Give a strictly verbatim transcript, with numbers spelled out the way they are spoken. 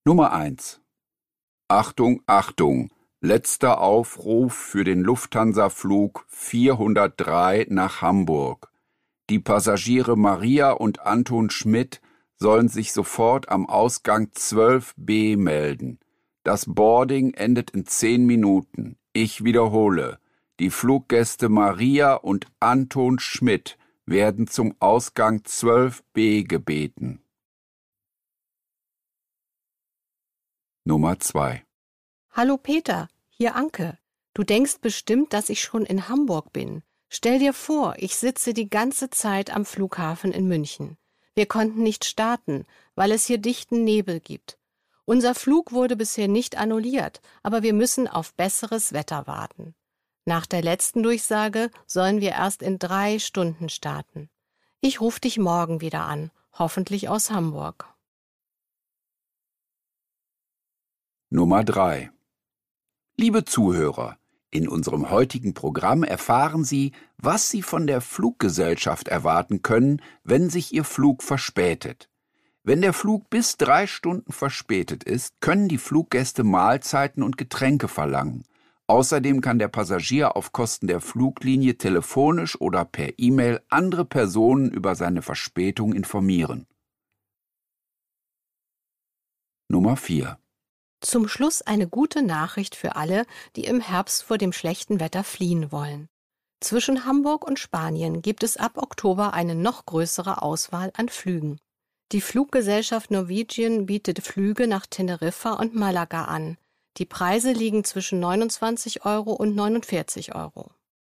Nummer eins. Achtung, Achtung! Letzter Aufruf für den Lufthansa-Flug vierhundertdrei nach Hamburg. Die Passagiere Maria und Anton Schmidt sollen sich sofort am Ausgang zwölf b melden. Das Boarding endet in zehn Minuten. Ich wiederhole, die Fluggäste Maria und Anton Schmidt werden zum Ausgang zwölf b gebeten. Nummer zwei. Hallo Peter, hier Anke. Du denkst bestimmt, dass ich schon in Hamburg bin. Stell dir vor, ich sitze die ganze Zeit am Flughafen in München. Wir konnten nicht starten, weil es hier dichten Nebel gibt. Unser Flug wurde bisher nicht annulliert, aber wir müssen auf besseres Wetter warten. Nach der letzten Durchsage sollen wir erst in drei Stunden starten. Ich rufe dich morgen wieder an, hoffentlich aus Hamburg. Nummer drei. Liebe Zuhörer, in unserem heutigen Programm erfahren Sie, was Sie von der Fluggesellschaft erwarten können, wenn sich Ihr Flug verspätet. Wenn der Flug bis drei Stunden verspätet ist, können die Fluggäste Mahlzeiten und Getränke verlangen. Außerdem kann der Passagier auf Kosten der Fluglinie telefonisch oder per E-Mail andere Personen über seine Verspätung informieren. Nummer vier. Zum Schluss eine gute Nachricht für alle, die im Herbst vor dem schlechten Wetter fliehen wollen. Zwischen Hamburg und Spanien gibt es ab Oktober eine noch größere Auswahl an Flügen. Die Fluggesellschaft Norwegian bietet Flüge nach Teneriffa und Malaga an. Die Preise liegen zwischen neunundzwanzig Euro und neunundvierzig Euro.